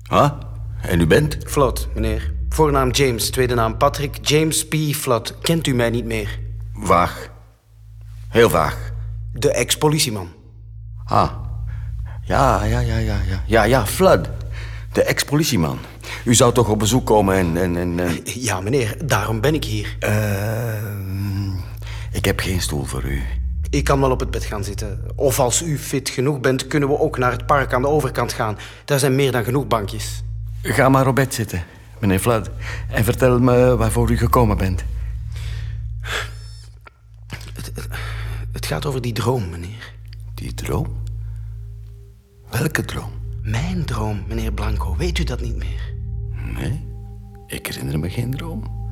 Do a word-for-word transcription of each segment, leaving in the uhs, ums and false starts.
Ah, en u bent? Flood, meneer. Voornaam James, tweede naam Patrick. James P. Flood. Kent u mij niet meer? Vaag. Heel vaag. De ex-politieman. Ah, ja, ja, ja, ja, ja. Ja, ja, Flood. De ex-politieman. U zou toch op bezoek komen en... en, en uh... Ja, meneer, daarom ben ik hier. Uh, ik heb geen stoel voor u. Ik kan wel op het bed gaan zitten. Of als u fit genoeg bent, kunnen we ook naar het park aan de overkant gaan. Daar zijn meer dan genoeg bankjes. Ga maar op bed zitten, meneer Flood. En vertel me waarvoor u gekomen bent. Het, het, het gaat over die droom, meneer. Die droom? Welke droom? Mijn droom, meneer Blanco. Weet u dat niet meer? Nee, ik herinner me geen droom.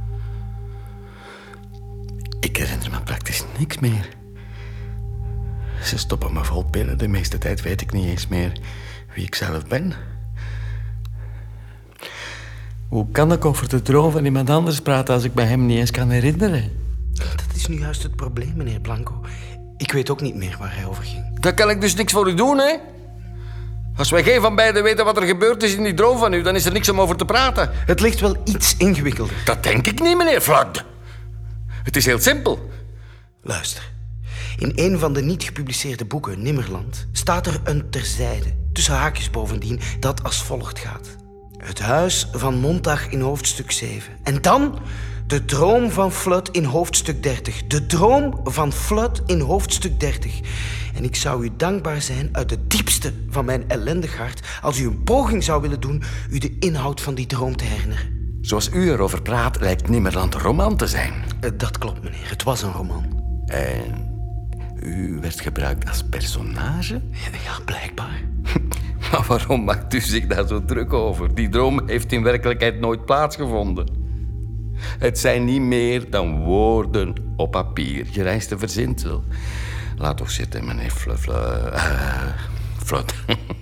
Ik herinner me praktisch niks meer. Ze stoppen me vol pillen. De meeste tijd weet ik niet eens meer wie ik zelf ben. Hoe kan ik over de droom van iemand anders praten als ik me hem niet eens kan herinneren? Dat is nu juist het probleem, meneer Blanco. Ik weet ook niet meer waar hij over ging. Dan kan ik dus niks voor u doen, hè? Als wij geen van beiden weten wat er gebeurd is in die droom van u, dan is er niks om over te praten. Het ligt wel iets ingewikkelder. Dat denk ik niet, meneer Flood. Het is heel simpel. Luister. In een van de niet gepubliceerde boeken, Nimmerland, staat er een terzijde, tussen haakjes bovendien, dat als volgt gaat. Het huis van Montag in hoofdstuk zeven. En dan de droom van Flood in hoofdstuk dertig. De droom van Flood in hoofdstuk dertig. En ik zou u dankbaar zijn uit het diepste van mijn ellendig hart als u een poging zou willen doen u de inhoud van die droom te herinneren. Zoals u erover praat, lijkt Nimmerland een roman te zijn. Uh, dat klopt, meneer. Het was een roman. En u werd gebruikt als personage? Ja, ja, blijkbaar. Maar waarom maakt u zich daar zo druk over? Die droom heeft in werkelijkheid nooit plaatsgevonden. Het zijn niet meer dan woorden op papier. Gereisde verzinsel. Laat toch zitten, meneer Fluffler. Uh, Flood.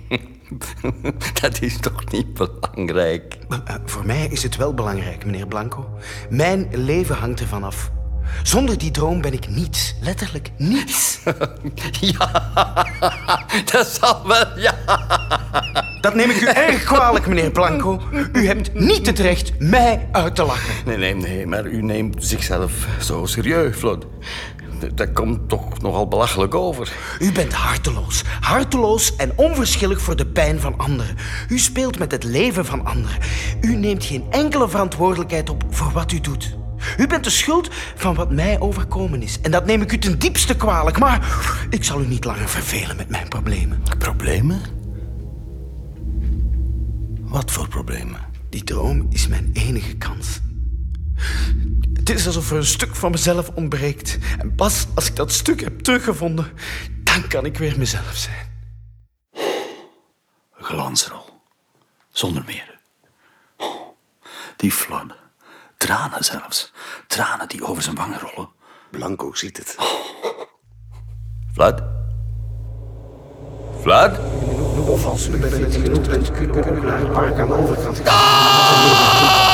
Dat is toch niet belangrijk? Uh, uh, voor mij is het wel belangrijk, meneer Blanco. Mijn leven hangt ervan af. Zonder die droom ben ik niets. Letterlijk niets. Ja, dat zal wel, ja. Dat neem ik u erg kwalijk, meneer Blanco. U hebt niet het recht mij uit te lachen. Nee, nee, nee, maar u neemt zichzelf zo serieus, Flood. Dat komt toch nogal belachelijk over. U bent harteloos. Harteloos en onverschillig voor de pijn van anderen. U speelt met het leven van anderen. U neemt geen enkele verantwoordelijkheid op voor wat u doet. U bent de schuld van wat mij overkomen is. En dat neem ik u ten diepste kwalijk. Maar ik zal u niet langer vervelen met mijn problemen. Problemen? Wat voor problemen? Die droom is mijn enige kans. Het is alsof er een stuk van mezelf ontbreekt. En pas als ik dat stuk heb teruggevonden, dan kan ik weer mezelf zijn. Glansrol. Zonder meer. Die Flood. Tranen zelfs. Tranen die over zijn wangen rollen. Blanco ziet het. Flood? Flood? Of als u bent genoeg bent, kunnen we naar het park aan de overkant gaan.